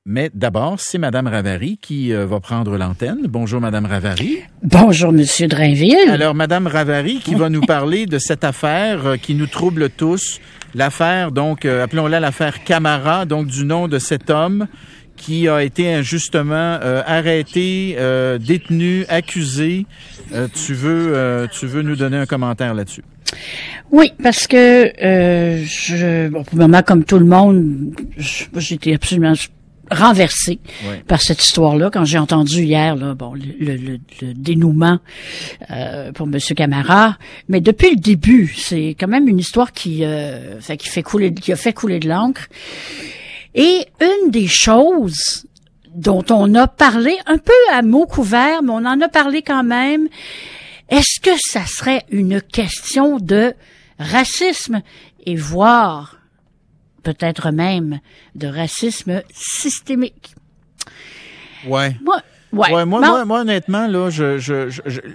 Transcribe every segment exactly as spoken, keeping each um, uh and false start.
Mais d'abord, c'est Madame Ravary qui euh, va prendre l'antenne. Bonjour, Madame Ravary. Bonjour, Monsieur Drainville. Alors, Madame Ravary qui va nous parler de cette affaire euh, qui nous trouble tous. L'affaire, donc, euh, appelons-la l'affaire Camara, donc du nom de cet homme qui a été injustement euh, arrêté, euh, détenu, accusé. Euh, tu veux, euh, tu veux nous donner un commentaire là-dessus? Oui, parce que euh, je, bon, pour le moment, comme tout le monde, je, j'étais absolument renversée oui. par cette histoire-là. Quand j'ai entendu hier, là, bon, le, le, le, le dénouement euh, pour Monsieur Camara, mais depuis le début, c'est quand même une histoire qui, euh, fait, qui fait couler, qui a fait couler de l'encre. Et une des choses dont on a parlé un peu à mots couverts, mais on en a parlé quand même. Est-ce que ça serait une question de racisme et voire peut-être même de racisme systémique? Ouais. Moi, ouais. ouais moi, bon. moi, moi, honnêtement, là, je, je, je, je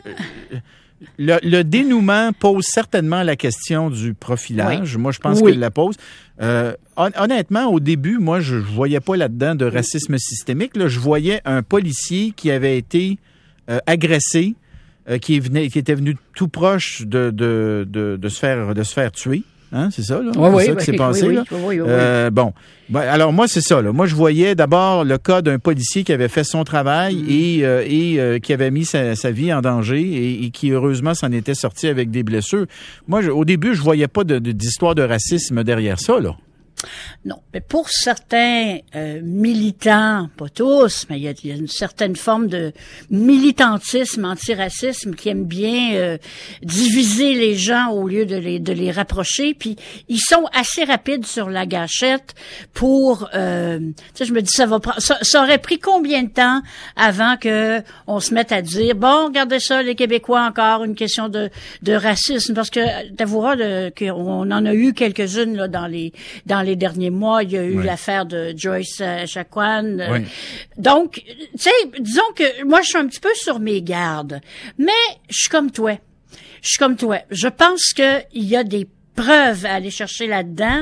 le, le dénouement pose certainement la question du profilage. Oui. Moi, je pense oui. qu'il la pose. Euh, honnêtement, au début, moi, je, je voyais pas là-dedans de racisme systémique. Là, je voyais un policier qui avait été euh, agressé. Euh, qui, est venu, qui était venu tout proche de, de, de, de, se, faire, de se faire tuer. Hein, c'est ça, là? Oui, c'est oui, ça oui, qui s'est oui, passé, oui, là? Oui, oui, oui. Euh, bon. bon. Alors, moi, c'est ça, là. Moi, je voyais d'abord le cas d'un policier qui avait fait son travail mm. et, euh, et euh, qui avait mis sa, sa vie en danger et, et qui, heureusement, s'en était sorti avec des blessures. Moi, je, au début, je voyais pas de, de, d'histoire de racisme derrière ça, là. Non, mais pour certains euh, militants, pas tous, mais il y a, y a une certaine forme de militantisme, antiracisme qui aime bien euh, diviser les gens au lieu de les de les rapprocher. Puis ils sont assez rapides sur la gâchette pour. Euh, tu sais, je me dis ça va prendre. Ça, ça aurait pris combien de temps avant que on se mette à dire bon, regardez ça, les Québécois encore une question de de racisme parce que t'avoueras de, qu'on en a eu quelques-unes là dans les dans les derniers mois, il y a eu oui. l'affaire de Joyce Echaquan. Oui. Donc, tu sais, disons que moi, je suis un petit peu sur mes gardes. Mais je suis comme toi. Je suis comme toi. Je pense qu'il y a des preuves à aller chercher là-dedans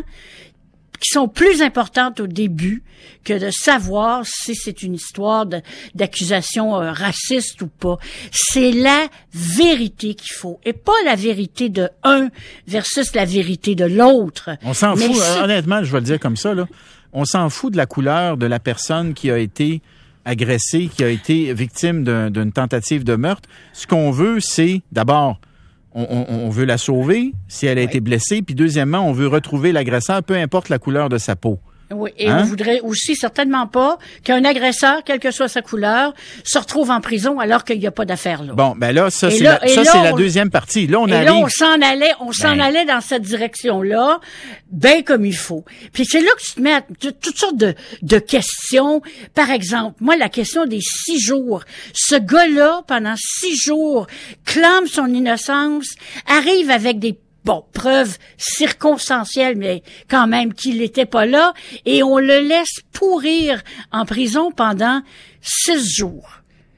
qui sont plus importantes au début que de savoir si c'est une histoire de, d'accusation euh, raciste ou pas. C'est la vérité qu'il faut, et pas la vérité de un versus la vérité de l'autre. On s'en Mais fout, si... honnêtement, je vais le dire comme ça, là. On s'en fout de la couleur de la personne qui a été agressée, qui a été victime d'un, d'une tentative de meurtre. Ce qu'on veut, c'est d'abord... On, on, on veut la sauver si elle a oui. été blessée. Puis deuxièmement, on veut retrouver l'agresseur, peu importe la couleur de sa peau. Oui, et hein? on voudrait aussi certainement pas qu'un agresseur, quelle que soit sa couleur, se retrouve en prison alors qu'il n'y a pas d'affaire là. Bon, ben là, ça, et c'est, là, la, ça, là, c'est on, la deuxième partie. Là, on et arrive... là, on s'en allait, on s'en ben. allait dans cette direction-là, ben comme il faut. Puis c'est là que tu te mets à t- toutes sortes de, de questions. Par exemple, moi, la question des six jours. Ce gars-là, pendant six jours, clame son innocence, arrive avec des Bon, preuve circonstancielle, mais quand même qu'il n'était pas là, et on le laisse pourrir en prison pendant six jours.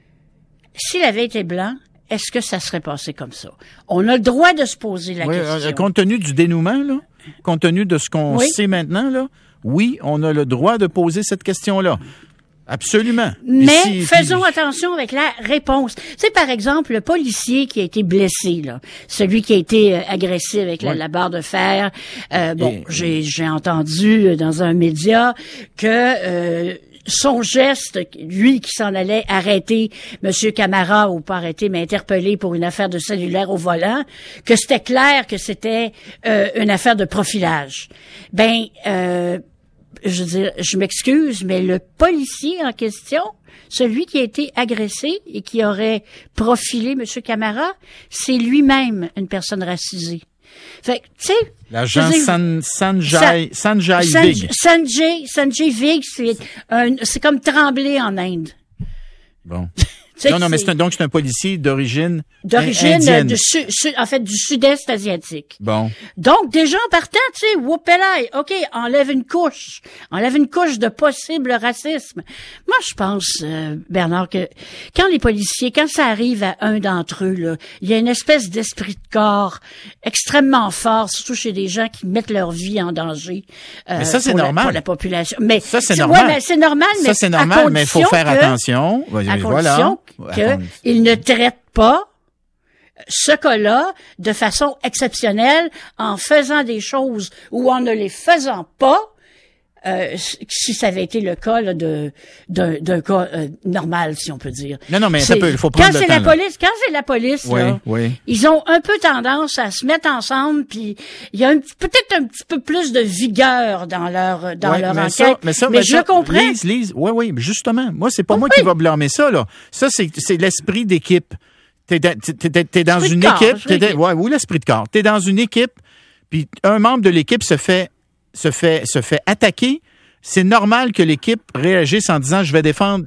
S'il avait été blanc, est-ce que ça serait passé comme ça? On a le droit de se poser la oui, question. Euh, compte tenu du dénouement, là, compte tenu de ce qu'on oui. sait maintenant, là, oui, on a le droit de poser cette question-là. Absolument. Mais si, faisons si... attention avec la réponse. Tu sais, par exemple, le policier qui a été blessé, là, celui qui a été agressé avec la, oui. la barre de fer. Euh, bon, Et... j'ai, j'ai entendu dans un média que euh, son geste, lui qui s'en allait arrêter Monsieur Camara, ou pas arrêter, mais interpeller pour une affaire de cellulaire au volant, que c'était clair que c'était euh, une affaire de profilage. Ben, euh, je veux dire, je m'excuse, mais le policier en question, celui qui a été agressé et qui aurait profilé M. Camara, c'est lui-même une personne racisée. Fait que, tu sais... L'agent San, Sanjay, San, Sanjay San, Vig. Sanjay, Sanjay Vig, c'est, un, c'est comme Tremblay en Inde. Bon. C'est non, non, mais c'est- c'est un, donc c'est un policier d'origine d'origine euh, indienne. du su- su- en fait du sud-est asiatique. Bon. Donc déjà en partant, tu sais, whoopelay, OK, enlève une couche, enlève une couche de possible racisme. Moi, je pense euh, Bernard que quand les policiers, quand ça arrive à un d'entre eux là, il y a une espèce d'esprit de corps extrêmement fort, surtout chez des gens qui mettent leur vie en danger. euh, Mais ça, c'est pour la- normal. pour la population. Mais Ça, c'est tu normal. vois, ben, c'est normal, mais Ça, c'est à normal, mais il faut condition faire que- attention. Oui, à voilà. condition À con- qu'il ne traite pas ce cas-là de façon exceptionnelle en faisant des choses ou en ne les faisant pas, euh, si ça avait été le cas là, de d'un, d'un cas euh, normal, si on peut dire. Non, non, mais C'est- ça peut, il faut prendre quand le c'est temps. la là. police, quand c'est la police, Oui, là, oui. ils ont un peu tendance à se mettre ensemble, puis il y a un petit- peut-être un petit peu plus de vigueur dans leur dans Ouais, leur mais enquête. ça, mais ça, mais mais je ça, comprends. Lise, Lise, oui, oui, mais justement, moi, c'est pas Oui, moi oui. qui va blâmer ça, là. Ça, c'est, c'est l'esprit d'équipe. T'es, dans- t'es, t'es, t'es dans L'esprit une de corps, équipe, l'esprit t'es, d'équipe. ouais, ou l'esprit de corps. T'es dans une équipe, puis un membre de l'équipe se fait, se fait, se fait attaquer. C'est normal que l'équipe réagisse en disant, je vais défendre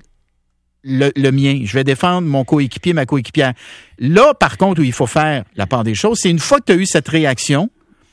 le, le mien, je vais défendre mon coéquipier, ma coéquipière. Là, par contre, où il faut faire la part des choses, c'est une fois que tu as eu cette réaction,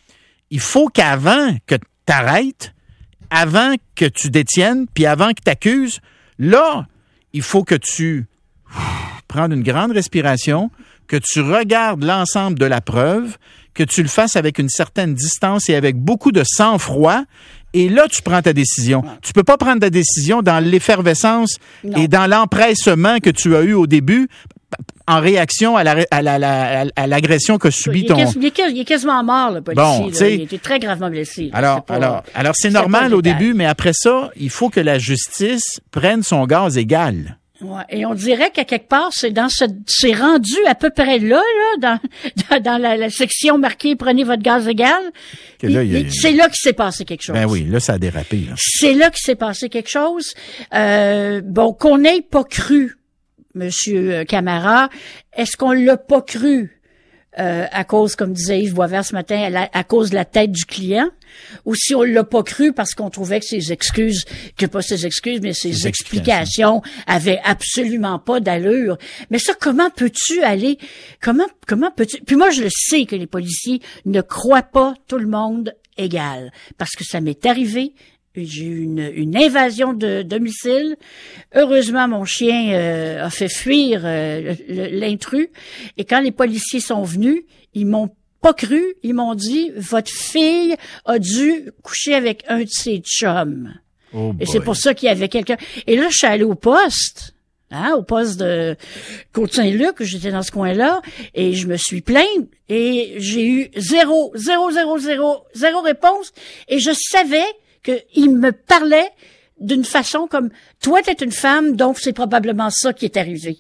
il faut qu'avant que tu t'arrêtes, avant que tu détiennes, puis avant que tu accuses, là, il faut que tu prendre une grande respiration, que tu regardes l'ensemble de la preuve, que tu le fasses avec une certaine distance et avec beaucoup de sang-froid, et là, tu prends ta décision. Tu peux pas prendre ta décision dans l'effervescence Non. et dans l'empressement que tu as eu au début en réaction à, la, à, la, la- à l'agression que subit Il est, ton... quasi- il, est, quasi- il est quasiment mort, le policier. Bon, là. tu sais- Il était très gravement blessé. là. Alors, C'est pas- alors, alors c'est c'est pas normal le au détail. début, mais après ça, il faut que la justice prenne son gaz égal. Ouais, et on dirait qu'à quelque part, c'est dans ce, c'est rendu à peu près là, là, dans, dans, dans la, la section marquée "Prenez votre gaz égal". Que là, Il- il y a- il- c'est là qu'il s'est passé quelque chose. Ben oui, là, ça a dérapé. Là. C'est là qu'il s'est passé quelque chose. Euh, bon, qu'on n'ait pas cru, Monsieur Camara, est-ce qu'on l'a pas cru? Euh, à cause, comme disait Yves Boisvert ce matin, à, la- à cause de la tête du client, ou si on l'a pas cru parce qu'on trouvait que ses excuses, que pas ses excuses, mais ses, Ses explications avaient absolument pas d'allure. Mais ça, comment peux-tu aller, comment, comment peux-tu, puis moi je le sais que les policiers ne croient pas tout le monde égal, parce que ça m'est arrivé. J'ai eu une, une invasion de domicile. Heureusement, mon chien euh, a fait fuir euh, le- l'intrus. Et quand les policiers sont venus, ils m'ont pas cru. Ils m'ont dit, votre fille a dû coucher avec un de ses chums. Oh Et boy. c'est pour ça qu'il y avait quelqu'un. Et là, je suis allée au poste. Hein, au poste de Côte-Saint-Luc, j'étais dans ce coin-là, et je me suis plainte, et j'ai eu zéro, zéro, zéro, zéro, zéro réponse, et je savais qu'il me parlait d'une façon comme, toi, t'es une femme, donc c'est probablement ça qui est arrivé.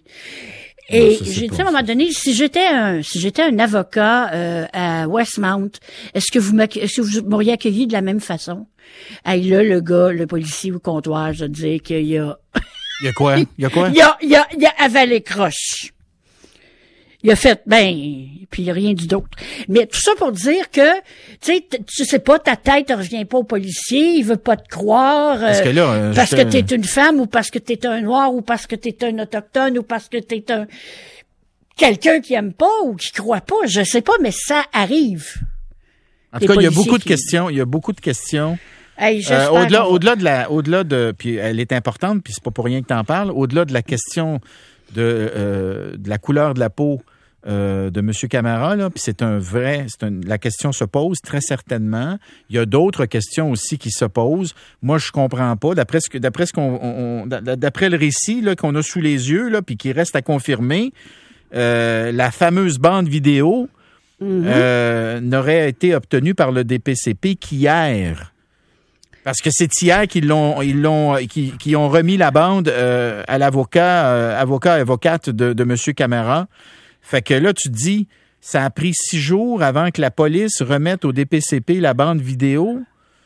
Et Non, ça, c'est j'ai pas dit à un moment donné, si j'étais un, si j'étais un avocat euh, à Westmount, est-ce que vous m'ac- est-ce que vous m'auriez accueilli de la même façon? Hey, là, le gars, le policier au comptoir, je dis qu'il y a, Il y a quoi? Il y a quoi? il a, il a, il a avalé croche. Il a fait, ben, puis il a rien dit d'autre. Mais tout ça pour dire que, tu sais, t- tu sais pas, ta tête ne revient pas au policier, il veut pas te croire. Parce que là, euh, parce je que te- t'es une femme, ou parce que t'es un noir, ou parce que t'es un autochtone, ou parce que t'es un, quelqu'un qui aime pas, ou qui croit pas, je sais pas, mais ça arrive. En les tout cas, il y a policiers beaucoup de qui- questions. Il y a beaucoup de questions. Hey, Euh, j'espère au-delà, qu'on va- au-delà de la, au-delà de, puis elle est importante, puis c'est pas pour rien que t'en parles. Au-delà de la question de, euh, de la couleur de la peau euh, de Monsieur Camara, là, puis c'est un vrai, c'est un, la question se pose très certainement. Il y a d'autres questions aussi qui se posent. Moi, je comprends pas. D'après ce que, d'après ce qu'on, on- on- d'après le récit là qu'on a sous les yeux là, puis qui reste à confirmer, euh, la fameuse bande vidéo Mhm. euh, n'aurait été obtenue par le D P C P qu'hier. Parce que c'est hier qu'ils l'ont, ils l'ont, qui, qui ont remis la bande euh, à l'avocat, euh, avocat, avocate de, de M. Camara. Fait que là, tu te dis, ça a pris six jours avant que la police remette au D P C P la bande vidéo.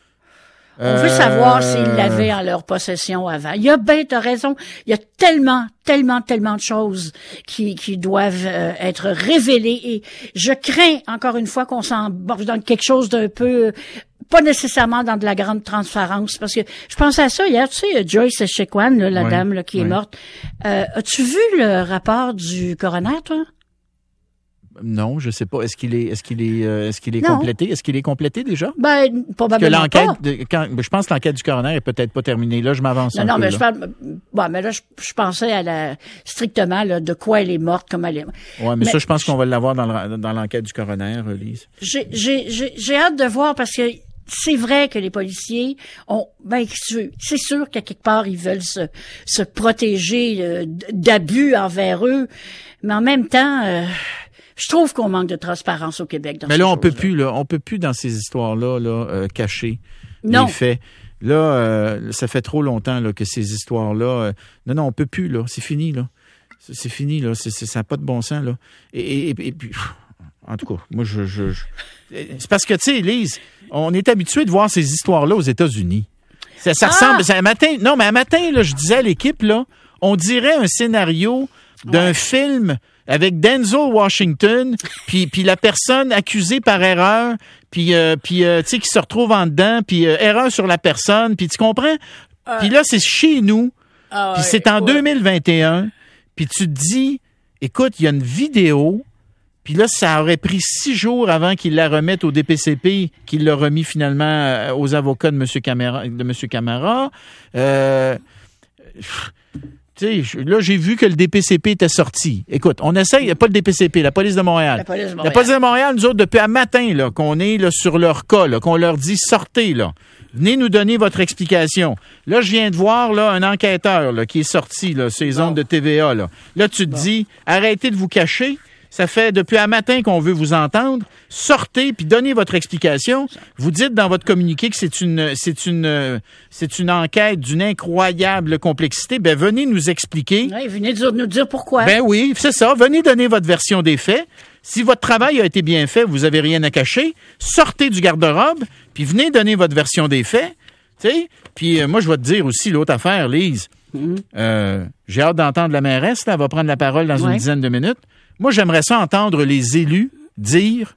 On veut Euh, savoir s'ils l'avaient en leur possession avant. Il y a ben, t'as raison. Il y a tellement, tellement, tellement de choses qui, qui doivent euh, être révélées. Et je crains, encore une fois, qu'on s'embarque dans quelque chose d'un peu pas nécessairement dans de la grande transparence, parce que je pensais à ça hier, tu sais, Joyce Echequan, là, la oui, dame là, qui oui. est morte. Euh, as-tu vu le rapport du coroner, toi? Non, je sais pas. Est-ce qu'il est, est-ce qu'il est, euh, est-ce qu'il est Non. complété? Est-ce qu'il est complété déjà? Ben, Parce que probablement l'enquête, pas. de, quand, je pense que l'enquête du coroner est peut-être pas terminée. Là, je m'avance Non, un non, peu. mais là. je parle, bon, mais là, je, je pensais à la, strictement, là, de quoi elle est morte, comment elle est morte. Ouais, mais, mais ça, je pense qu'on va l'avoir dans, le, dans l'enquête du coroner, Lise. J'ai, j'ai, j'ai, j'ai hâte de voir parce que c'est vrai que les policiers ont, ben, c'est sûr qu'à quelque part, ils veulent se, se protéger euh, d'abus envers eux, mais en même temps, euh, je trouve qu'on manque de transparence au Québec dans Mais ces là, on peut choses-là. plus, là, on peut plus dans ces histoires-là, là, euh, cacher Non. les faits. Là, euh, ça fait trop longtemps là, que ces histoires-là. Euh, non, non, on peut plus, là. C'est fini, là. C'est, c'est fini, là. C'est, c'est, ça n'a pas de bon sens, là. Et, et, et, et puis, pff, en tout cas, moi, je, je, je... C'est parce que, tu sais, Lise, on est habitué de voir ces histoires-là aux États-Unis. Ça, ça Ah! ressemble. Ça, un matin, non, mais un matin, là, je disais à l'équipe, là, on dirait un scénario d'un Ouais. film avec Denzel Washington, puis puis la personne accusée par erreur, puis euh, puis euh, tu sais qui se retrouve en dedans, puis euh, erreur sur la personne, puis tu comprends? Puis là c'est chez nous, Ah, puis ouais, c'est en ouais. deux mille vingt et un, puis tu te dis, écoute, il y a une vidéo, puis là ça aurait pris six jours avant qu'il la remette au D P C P, qu'il l'a remis finalement euh, aux avocats de Monsieur Camara, de Monsieur Camara. Euh, Tu sais, là, j'ai vu que le D P C P était sorti. Écoute, on essaye, pas le D P C P, la police de Montréal. La police de La Montréal. police de Montréal, nous autres, depuis un matin, là, qu'on est là, sur leur cas, là, qu'on leur dit sortez, là. Venez nous donner votre explication. Là, je viens de voir là, un enquêteur là, qui est sorti, là, ces Bon. ondes de T V A. Là, là tu te dis, arrêtez de vous cacher. Ça fait depuis un matin qu'on veut vous entendre. Sortez puis donnez votre explication. Vous dites dans votre communiqué que c'est une, c'est une, c'est une enquête d'une incroyable complexité. Ben venez nous expliquer. Ouais, venez dire- nous dire pourquoi. Ben oui, c'est ça. Venez donner votre version des faits. Si votre travail a été bien fait, vous avez rien à cacher. Sortez du garde-robe puis venez donner votre version des faits. Tu sais. Puis euh, moi, je vais te dire aussi l'autre affaire, Lise. Mhm. Euh, j'ai hâte d'entendre la mairesse. Là, elle va prendre la parole dans Ouais. une dizaine de minutes. Moi, j'aimerais ça entendre les élus dire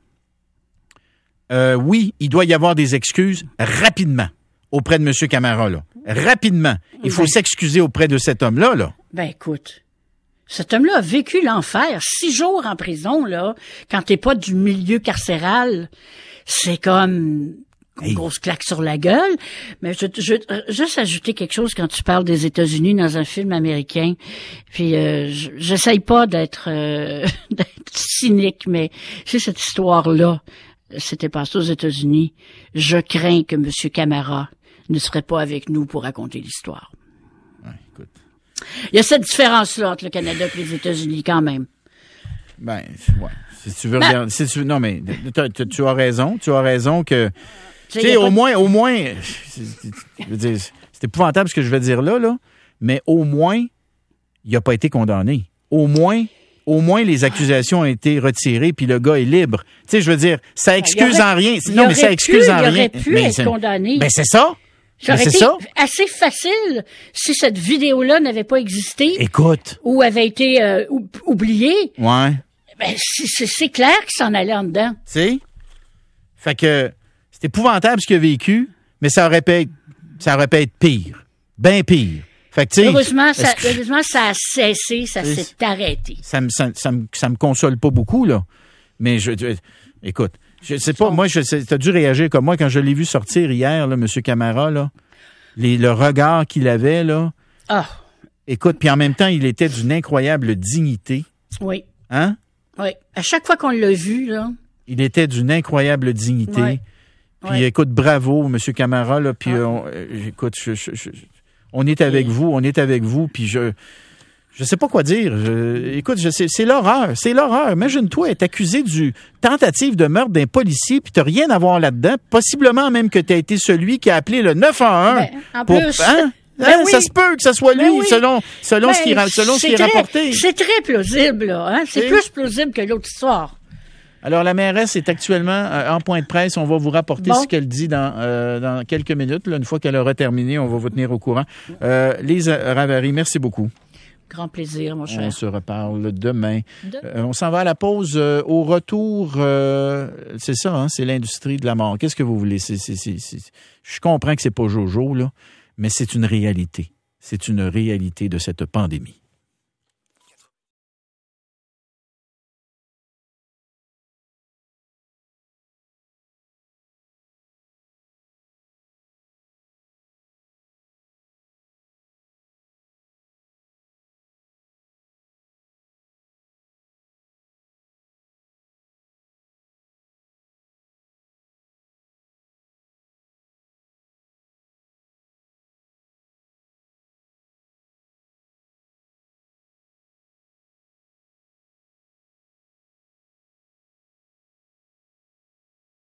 euh, oui, il doit y avoir des excuses rapidement auprès de M. Camara. Là. Rapidement. Il faut Ouais. s'excuser auprès de cet homme-là. Là. Ben écoute, cet homme-là a vécu l'enfer. Six jours en prison, là, quand t'es pas du milieu carcéral, c'est comme une Hey. grosse claque sur la gueule. Mais je, je, euh, juste ajouter quelque chose quand tu parles des États-Unis dans un film américain. Puis euh, je- j'essaye pas d'être, euh, d'être cynique, mais c'est cette histoire-là. C'était passé aux États-Unis. Je crains que M. Camara ne serait pas avec nous pour raconter l'histoire. Ouais, écoute. Il y a cette différence-là entre le Canada et les États-Unis, quand même. Ben, ouais. Si tu veux Ben- regarder, si tu, non, mais t'as- t'as- tu as raison. Tu as raison que, Tu tu sais, au moins, au moins, c'est, c'est- je veux dire, c'est épouvantable ce que je vais dire là, là, mais au moins, il n'a pas été condamné. Au moins, au moins, les accusations ont été retirées, puis le gars est libre. Tu sais, je veux dire, ça excuse aurait- en rien. il Non, mais ça aurait excuse pu- en il rien. aurait pu Mais être c'est- condamné. Ben, c'est ça. Ça Ben, aurait c'est été ça. assez facile si cette vidéo-là n'avait pas existé Écoute. ou avait été euh, ou- oubliée. Ouais. Ben, c'est, c'est- c'est clair qu'il s'en allait en dedans. Tu sais? Fait que c'est épouvantable ce qu'il a vécu, mais ça aurait pu être, ça aurait pu être pire. Ben pire. Fait que, tu sais. Heureusement, ça, est-ce que- heureusement, ça a cessé, ça C'est- s'est arrêté. ça me, ça, ça me, ça me console pas beaucoup, là. Mais je, je- écoute, je sais pas, moi, je sais, t'as dû réagir comme moi quand je l'ai vu sortir hier, là, M. Camara, là. Les, le regard qu'il avait, là. Ah, Écoute, puis en même temps, il était d'une incroyable dignité. oui, Hein? oui. À chaque fois qu'on l'a vu, là, Il était d'une incroyable dignité. Ouais. Puis Ouais. écoute, bravo, M. Camara, là. Puis Ah. euh, on- euh, écoute, je, je- je- on est avec vous, on est avec vous, puis je... Je sais pas quoi dire. Je- écoute, je sais, c'est l'horreur, c'est l'horreur. Imagine-toi être accusé du tentative de meurtre d'un policier, puis t'as rien à voir là-dedans. Possiblement même que t'as été celui qui a appelé le neuf un un. Ben, en pour, plus, hein? ben Hein? oui. Ça se peut que ce soit lui, Ben oui. selon selon ben, ce qui, ra- selon ce qui est très- rapporté. C'est très plausible, là. Hein? C'est C'est- plus plausible que l'autre histoire. Alors, la mairesse est actuellement euh, en point de presse. On va vous rapporter Bon. ce qu'elle dit dans, euh, dans quelques minutes. Là, une fois qu'elle aura terminé, on va vous tenir au courant. Euh, Lise Ravary, merci beaucoup. Grand plaisir, mon cher. On se reparle demain. De... Euh, on s'en va à la pause. Euh, au retour, euh, c'est ça, hein, c'est l'industrie de la mort. Qu'est-ce que vous voulez? C'est, c'est, c'est, c'est... Je comprends que c'est pas Jojo, là, mais c'est une réalité. C'est une réalité de cette pandémie.